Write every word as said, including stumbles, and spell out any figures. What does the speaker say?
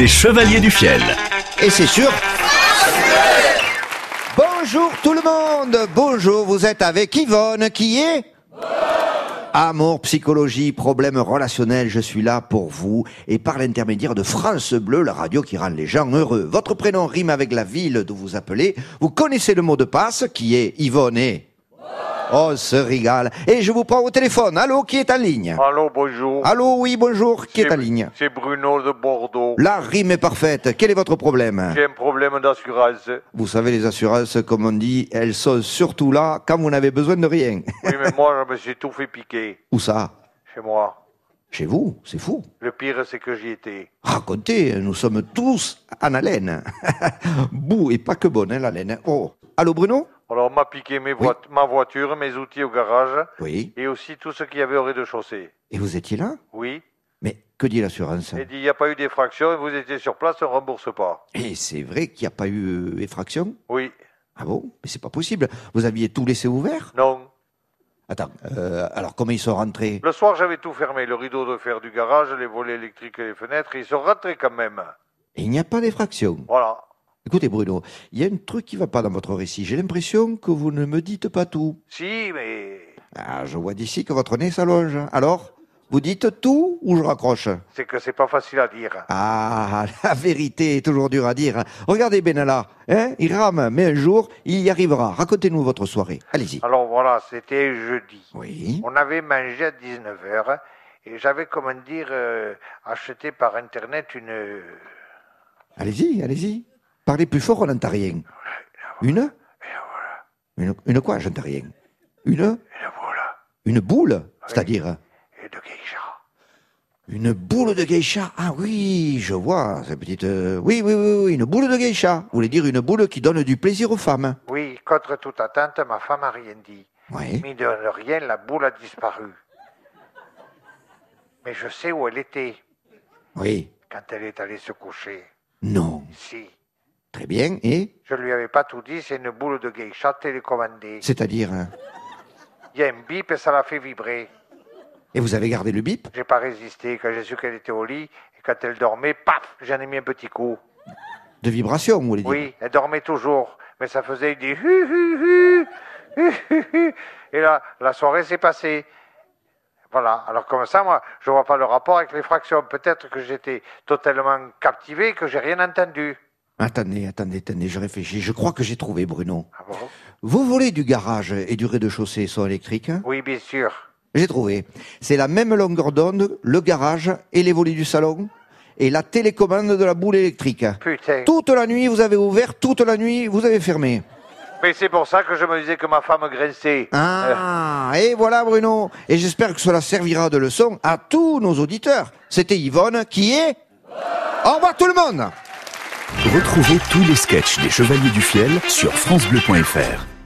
Les Chevaliers du Fiel. Et c'est sûr. Bonjour tout le monde. Bonjour, vous êtes avec Yvonne qui est Amour, psychologie, problèmes relationnels, je suis là pour vous et par l'intermédiaire de France Bleu, la radio qui rend les gens heureux. Votre prénom rime avec la ville d'où vous appelez. Vous connaissez le mot de passe qui est Yvonne et... Oh, on se régale. Et je vous prends au téléphone. Allô, qui est en ligne? Allô, bonjour. Allô, oui, bonjour. Qui est en ligne? C'est Bruno de Bordeaux. La rime est parfaite. Quel est votre problème? J'ai un problème d'assurance. Vous savez, les assurances, comme on dit, elles sont surtout là quand vous n'avez besoin de rien. Oui, mais moi, je me suis tout fait piquer. Où ça? Chez moi. Chez vous? C'est fou. Le pire, c'est que j'y étais. Racontez, nous sommes tous en haleine. Bouh, et pas que bonne, hein, la laine. Oh. Allô, Bruno? Alors, on m'a piqué mes Oui. voit- ma voiture, mes outils au garage, Oui. et aussi tout ce qu'il y avait au rez-de-chaussée. Et vous étiez là? Oui. Mais que dit l'assurance? Il dit, il n'y a pas eu d'effraction, et vous étiez sur place, on ne rembourse pas. Et c'est vrai qu'il n'y a pas eu euh, effraction? Oui. Ah bon? Mais c'est pas possible. Vous aviez tout laissé ouvert? Non. Attends, euh, alors comment ils sont rentrés? Le soir, j'avais tout fermé, le rideau de fer du garage, les volets électriques et les fenêtres, et ils sont rentrés quand même. Et il n'y a pas d'effraction. Voilà. Écoutez Bruno, il y a un truc qui va pas dans votre récit. J'ai l'impression que vous ne me dites pas tout. Si, mais Ah, je vois d'ici que votre nez s'allonge. Alors, vous dites tout ou je raccroche? c'est que c'est pas facile à dire. Ah, la vérité est toujours dure à dire. Regardez Benalla, hein, il rame, mais un jour, il y arrivera. Racontez-nous votre soirée. Allez-y. Alors voilà, c'était jeudi. Oui. On avait mangé à dix-neuf heures et j'avais, comment dire, euh, acheté par Internet une... Allez-y, allez-y. Parlez plus fort, on n'entend rien. Une une, une quoi, j'entends rien. Une Une boule. Une boule? C'est-à-dire? Et de geisha. Une boule de geisha. Ah oui, je vois, cette petite... euh, Oui, oui, oui, oui, une boule de geisha. Vous voulez dire une boule qui donne du plaisir aux femmes? Oui, contre toute attente, ma femme a rien dit. Oui. Mais de rien, la boule a disparu. Mais je sais où elle était Oui. quand elle est allée se coucher. Non. Si. Très bien. Et? Je lui avais pas tout dit, c'est une boule de geisha télécommandée. C'est-à-dire? hein Il y a un bip et ça l'a fait vibrer. Et vous avez gardé le bip? J'ai pas résisté. Quand j'ai su qu'elle était au lit, et quand elle dormait, paf, j'en ai mis un petit coup. De vibration, vous voulez dire? Oui, elle dormait toujours, mais ça faisait des hu hu hu, hu hu hu. Et là, la soirée s'est passée. Voilà, alors comme ça, moi, je vois pas le rapport avec les fractions. Peut-être que j'étais totalement captivé, que j'ai rien entendu. Attendez, attendez, attendez, je réfléchis. Je crois que j'ai trouvé, Bruno. Ah bon? Vos volets du garage et du rez-de-chaussée sont électriques, hein? Oui, bien sûr. J'ai trouvé. C'est la même longueur d'onde, le garage et les volets du salon, et la télécommande de la boule électrique. Putain. Toute la nuit, vous avez ouvert, toute la nuit, vous avez fermé. Mais c'est pour ça que je me disais que ma femme grinçait. Ah, et voilà Bruno. Et j'espère que cela servira de leçon à tous nos auditeurs. C'était Yvonne qui est... Au revoir tout le monde. Retrouvez tous les sketchs des Chevaliers du Fiel sur francebleu point fr.